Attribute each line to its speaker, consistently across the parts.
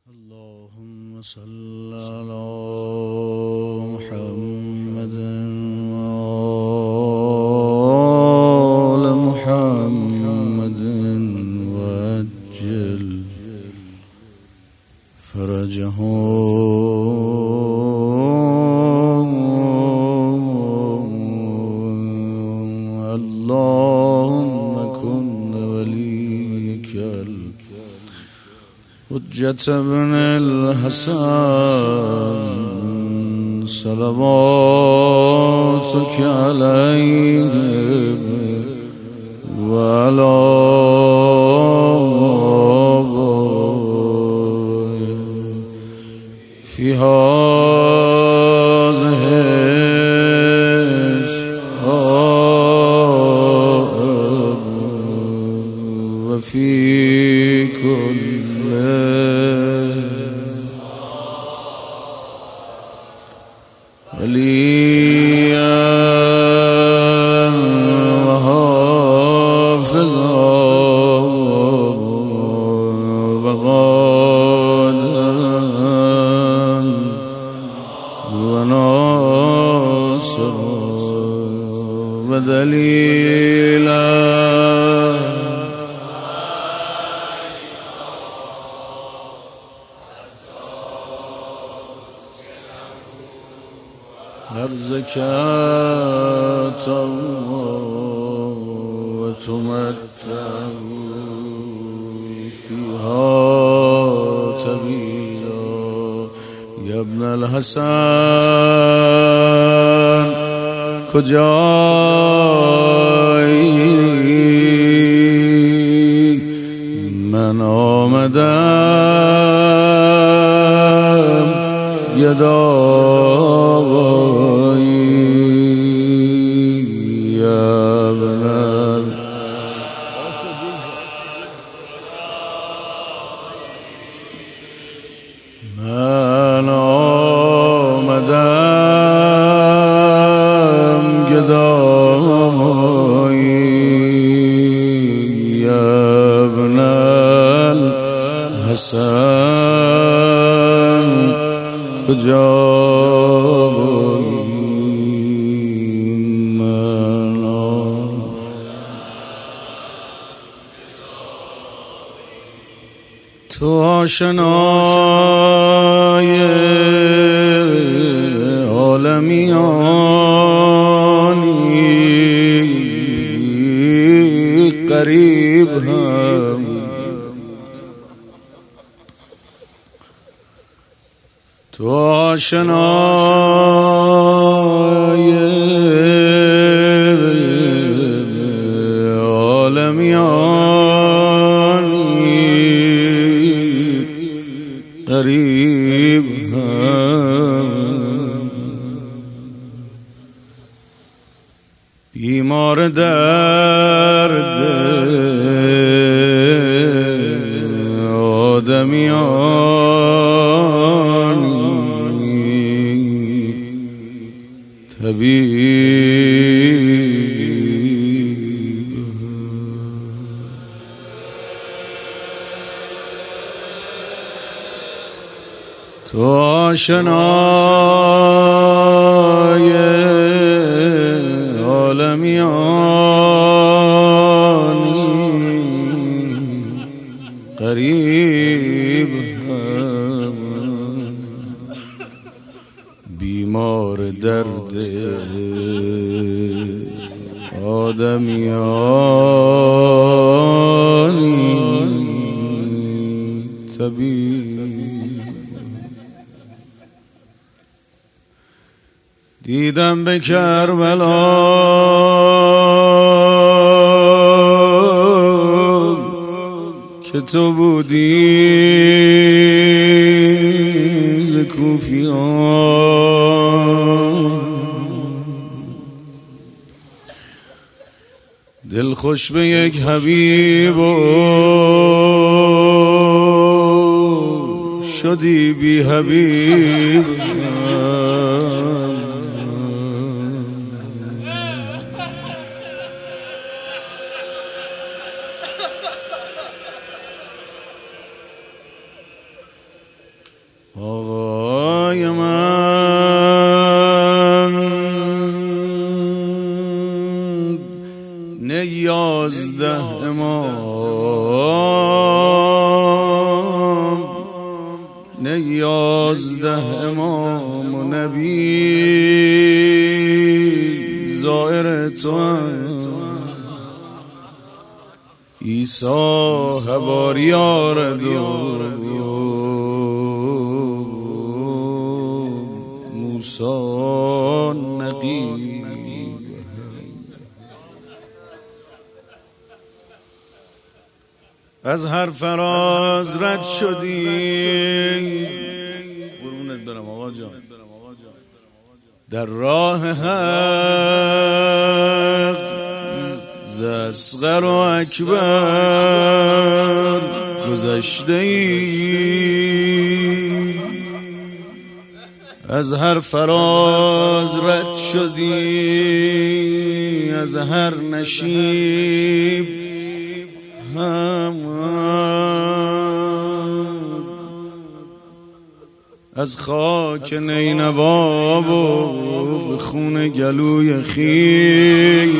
Speaker 1: اللهم صل على محمد وآل محمد وعجل فرجهم اللهم كن وليك حجة ابن الحسن صلواتك عليه وعلى آبائه في هذه الشهر وفي كل وليا وحافظا وقادرا وناصرا ودليلا هر زكاة وتمتع فيها طويلا يا ابن الحسن کجایی من آمدم گدایی یا ابن من آمدم گدایی یا ابن الحسن کجا تو آشنای عالمیانی قریب هم تو آشنای عالمیانی قریب هم بیمار درد آدمیانی طبیب تو آشنای عالمیانی قریب هم بیمار درد آدمیانی طبیب دیدم به کربلا که تو بودی ز کوفیان دل خوش به یک حبیب شدی بی حبیب آقای من نه 11 امام، نه 11 امام و نبی زائر تو عیسی حواری آرد و موسی نقیب. از هر فراز رد شدی، قربونت برم آقا جان، در راه حق ز اصغر و اکبر گذشته ای. از هر فراز رد شدی، از هر نشیب هم، از خاک نینوا و به خون گلوی خویش،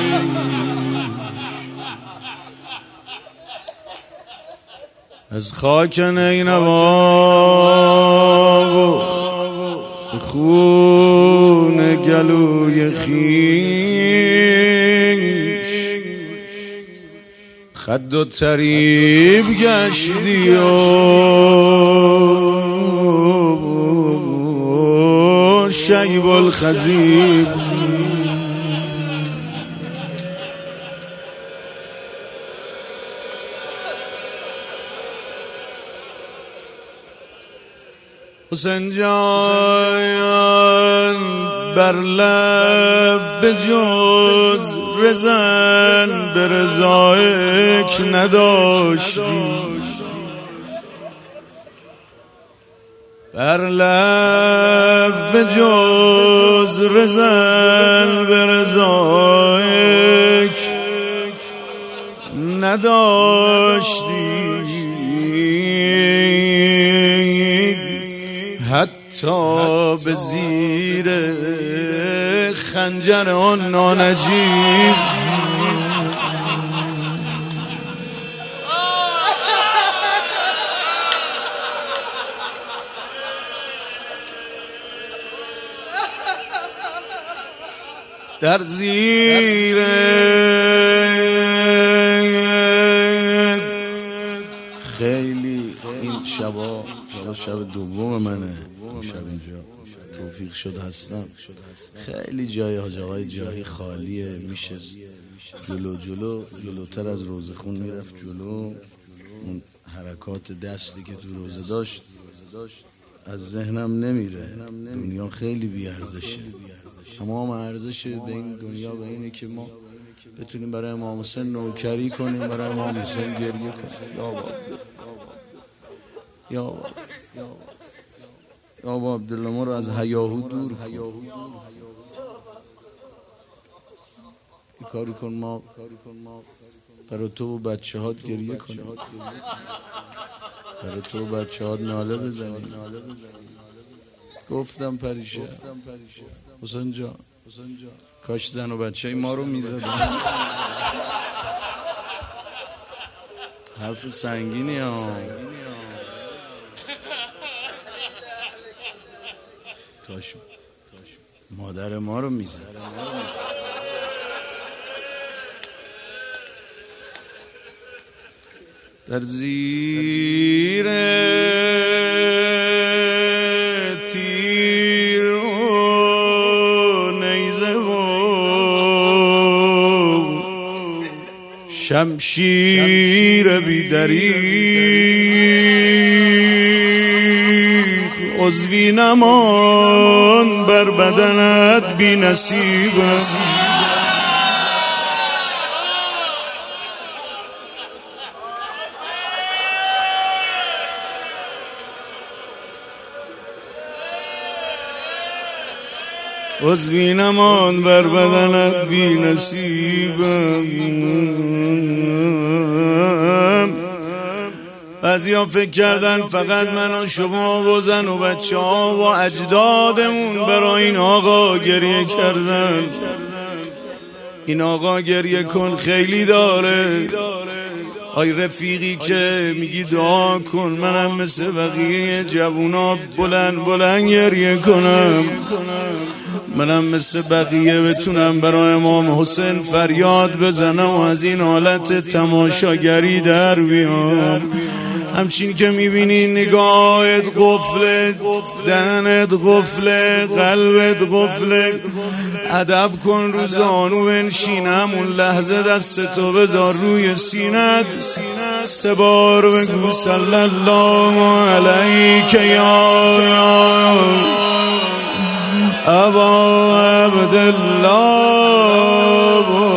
Speaker 1: از خاک نینوا و به خون گلوی خویش خد و طریب گشتی و شیب الخزیب. حسین جان بر لب به جز رزن به رضایک نداشتی، بر لب به جز رزن به رضایک نداشتی، حتی به زیر خنجر آن نانجیب در زیر خیلی این شبا شب دوم منه، شب اینجا توفیق شد هستم. خیلی جای حاج آقای جاهی خالیه، میشه جلوتر از روزخون میرفت جلو. اون حرکات دستی که تو روزه داشت از ذهنم نمیره. دنیا خیلی بیارزشه، تمام ارزش به این دنیا به اینه که ما بتونیم برای امام حسین نوکری کنیم، برای امام حسین گریه کنیم. یا بابا عبدالله ما رو از هیاهو دور کن. این کاری کن ما برای تو و بچه هات گریه کنیم، برای تو و بچه هات ناله بزنیم. گفتم پریشه حسین جان کاش زن و بچه ما رو میزدن. حرف سنگینی ها. کاش مادر ما رو میزد. در زیر تیر و نیزه و شمشیر بی‌دریغ عضوی نمان بر بدنت بی نصیب. عضوی نمان بر بدنت بی نصیبم. بعضیا فکر کردن فقط من و شما و زن و بچه ها و اجدادمون برای این آقا گریه کردن. این آقا گریه کن خیلی داره. آی رفیقی که میگی دعا کن منم مثل بقیه جوونا بلند بلند گریه کنم، منم مثل بقیه بتونم برای امام حسین فریاد بزنم و از این حالت تماشاگری در بیام. همچین که میبینی نگاهت قفله، دهنت قفله، قلبت قفله، ادب کن رو زانو بنشین، همون لحظه دستتو بذار روی سینت، 3 بار بگو صلی الله علیک یا ابا عبدالله.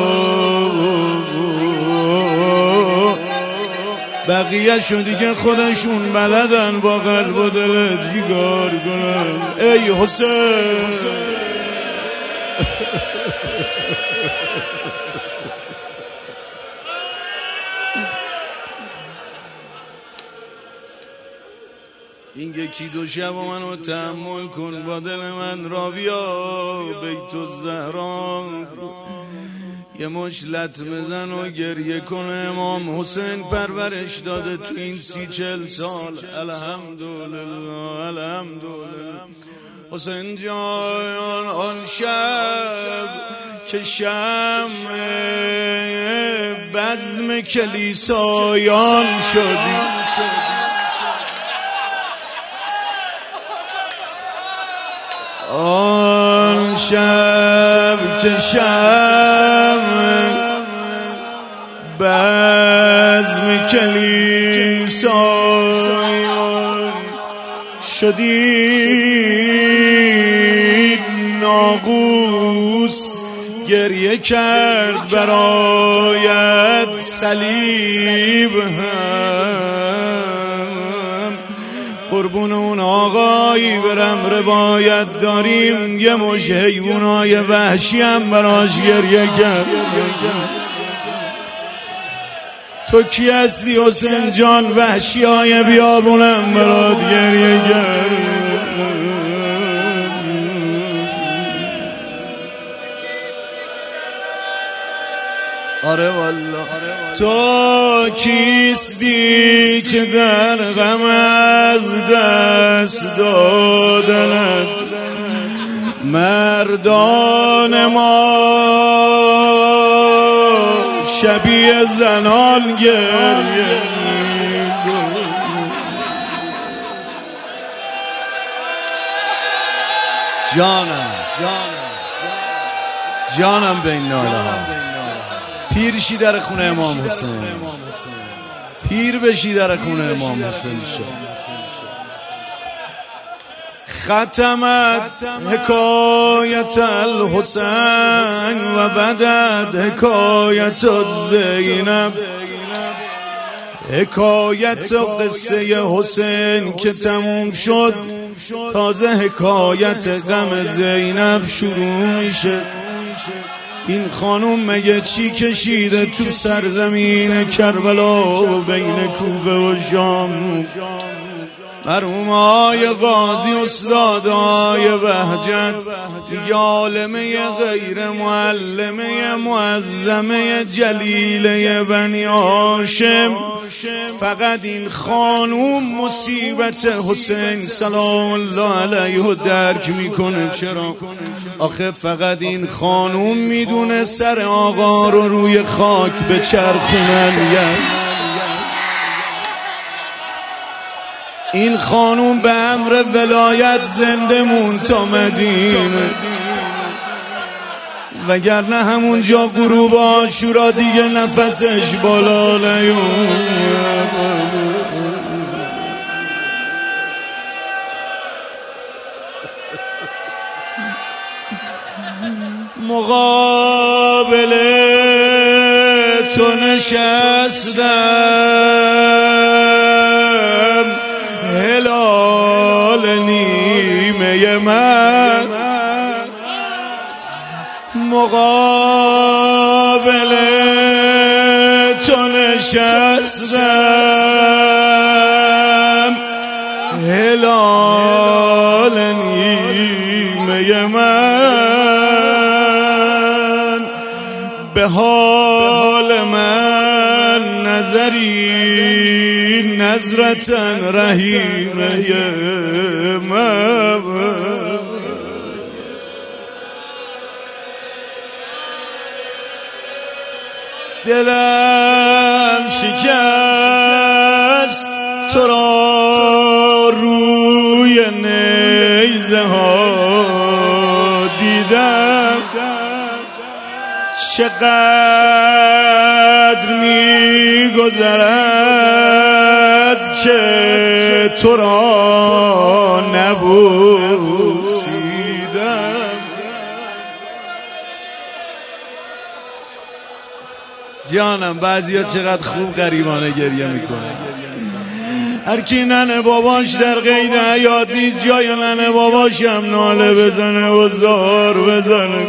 Speaker 1: بقیه شو دیگه خودشون بلدن با قلب و دلت جیگار کنن. ای حسین این یکی 2 شب و منو تحمل کن، با دل من را بیا بیت الزهرا، یه مش لطمه زن و گریه کنه. امام حسین پرورش داده تو این 30-40 سال. الحمدلله الحمدلله. حسین جان آن شب که شمع بزم کلیسایان شدی، آن شب که شمع بزم کلیسایان شدی، ناقوس گریه کرد برایت، صلیب هم قربون اون آقایی برم روایت داریم یه مش حیوانای وحشی هم براش گریه کرد. تو کی هستی حسین جان؟ وحشی های بیابونم برات گریه کرد. آره والله. تو کیستی که در غم از دست دادنت مردان ما شبیه زنان گریه جانم بین ناله ها. پیر شی در خونه امام حسین، پیر بشی در خونه امام حسین شد. ختمت حکایت الحسین و بدت حکایت زینب، حکایت قصه حسین که تموم شد، تازه حکایت غم زینب شروع میشه. این خانم مگه چی کشیده تو سرزمین کربلا بین کوفه و شام؟ مرحومای قاضی استادای بهجت، عالمه غیر معلمه معظمه جلیله بنی هاشم، فقط این خانوم مصیبت حسین سلام الله علیه درک میکنه. چرا؟ آخه فقط این خانوم میدونه سر آقا رو روی خاک بچرخونن. این خانوم به امر ولایت زنده مون تا مدینه، وگرنه همونجا غروب عاشورا دیگه نفسش بالا نیومد. مقابل تو نشستم، هلال نیمه من مقابل تو نشستم، هلال نیمه من، به حال من نظری نظرتن رحیمه من. دلم شکست تو را روی نیزه ها دیدم، چقدر می‌گذرد که تو را نبوسیدم. جانم بعضیا چقدر خوب غریبانه گریه میکنه. هر کی ننه باباش در قید حیات نیست، جای ننه باباش هم ناله بزنه و زار بزنه.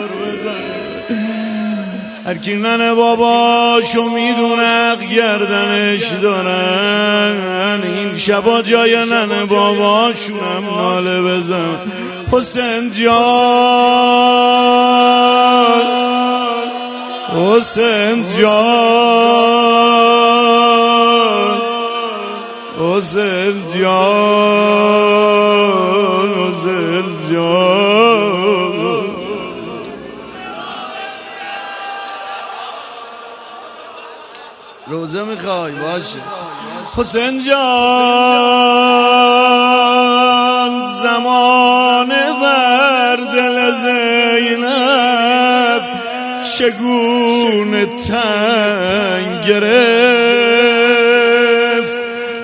Speaker 1: هر کی ننه باباشو میدونه حق گردنش دارن، این شبا جای ننه باباشون هم ناله بزن. حسین جان، حسین جان، حسین جان، حسین جان. روزه میخوای باشه. حسین جان، زمان بر دل زینب چگونه تنگ گرفت،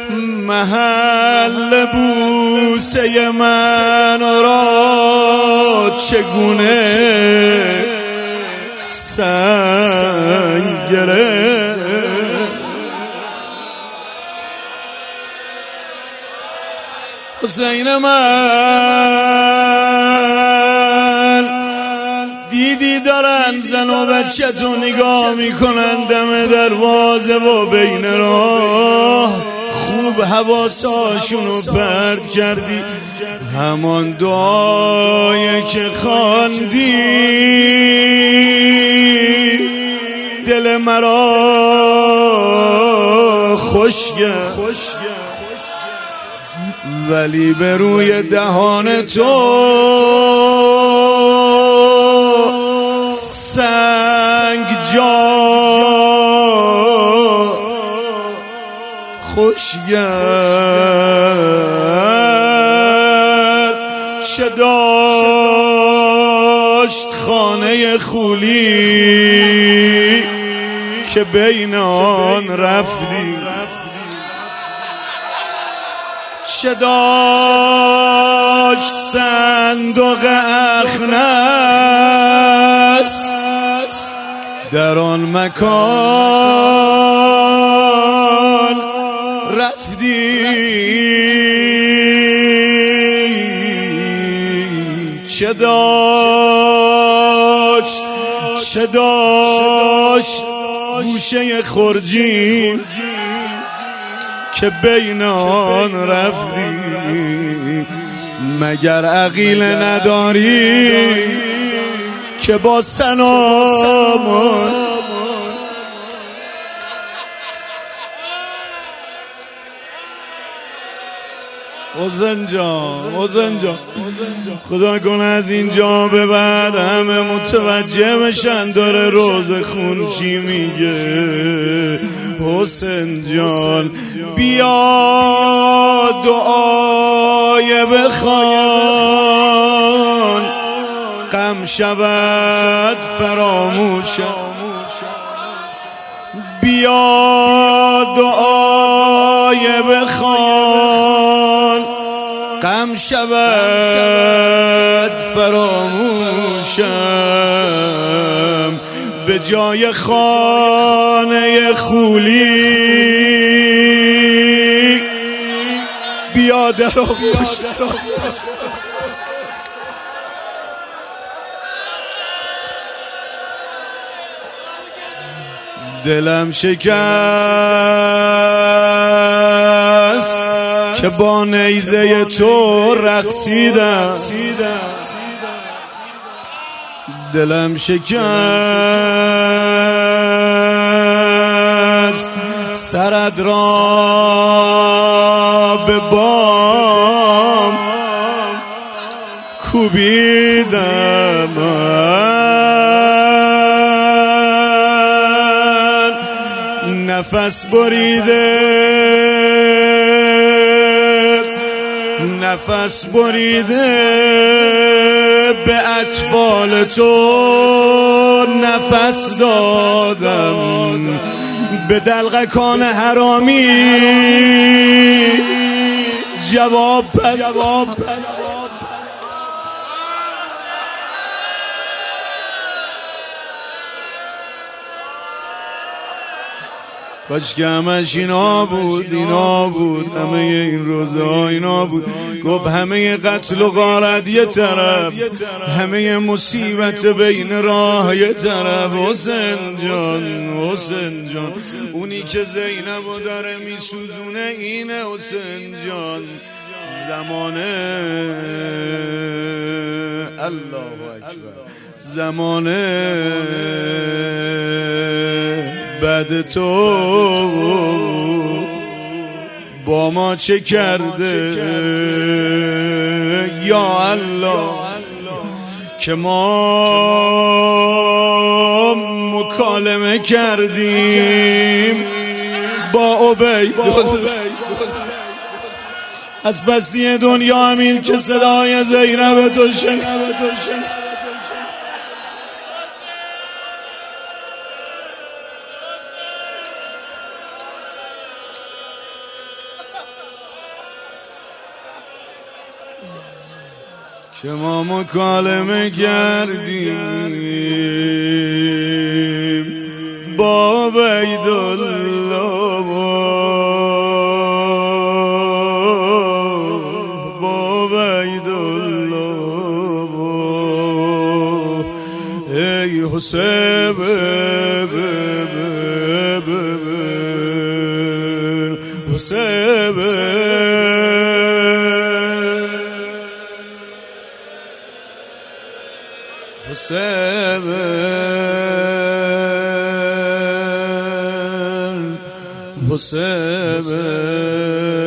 Speaker 1: محل بوسه من را چگونه سنگ گرفت. حسین من، دیدی دارن زن و بچه تو نگاه میکنن دم دروازه و بین راه، خوب حواساشونو پرت کردی، همان دعایی که خواندی دل مرا خوش کرد، ولی به روی دهان تو سنگ جا خوش گرد. چه داشت خانه خولی که بین آن رفتی، چه داشت صندوق اخنس در آن مکان رفتی، چه داشت گوشه خرجین که بین آن رفتی، مگر عقیل نداری که با سنامان حسین جان، حسین جان، خدا کنه از اینجا به بعد همه متوجه بشن داره روز خون چی میگه. حسین جان بیا دعای بخوان، غم شود فراموشم، بیا دعای بخوان، غم شود فراموشم، به جای خانه خولی بیا در آغوش. دلم شکست که که با نیزه تو رقصیدم، دلم شکست، سرت را به بام کوبیدم، نفس بریده نفس بریده به اطفال تو نفس دادم، به دلقکان حرامی جواب پس کاش که همش اینا بود همه این روزه ها اینا بود. گفت همه قتل و غارت یه طرف، همه مصیبت بین راه یه طرف. حسین جان اونی که زینبو داره میسوزونه اینه حسین جان. زمانه الله اکبر، زمانه بعد تو با ما چه کرده یا الله، که ما مکالمه کردیم با عبیدالله از بستی دنیا امین که صدای زینب تو شنید. که ما مکالمه کردیم با عبیدالله، با عبیدالله. ای حسین حسین